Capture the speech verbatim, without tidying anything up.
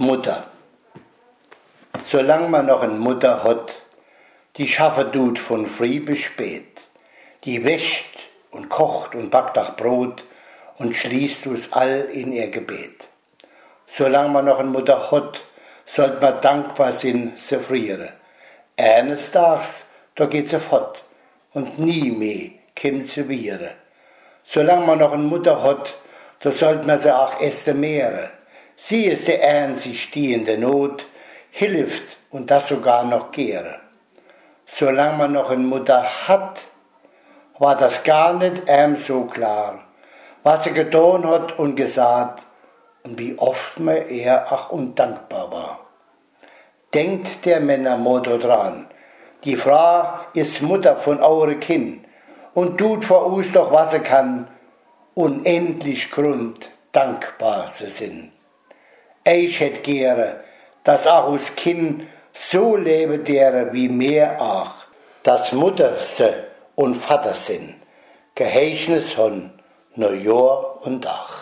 Mutter. Solang man noch eine Mutter hat, die schaffe tut von früh bis spät, die wäscht und kocht und backt auch Brot und schließt uns all in ihr Gebet. Solang man noch eine Mutter hat, sollt man dankbar sein, sie friere. Eines Tages, da geht sie fort und nie mehr kommt sie wieder. Solang man noch eine Mutter hat, da sollt man sie auch estimieren. Sie ist die einzig, die in der Not hilft und das sogar noch gerne. Solange man noch eine Mutter hat, war das gar nicht einem so klar, was sie getan hat und gesagt und wie oft man ihr auch undankbar war. Denkt der Männermotto dran, die Frau ist Mutter von eure Kind und tut vor uns doch, was sie kann, unendlich Grund dankbar sie sind. Ich hätt gerne, dass auch uns Kind so lebe dere wie mehr auch, dass Mutter se und Vater sind, Geheichnis von Neujahr und Dach.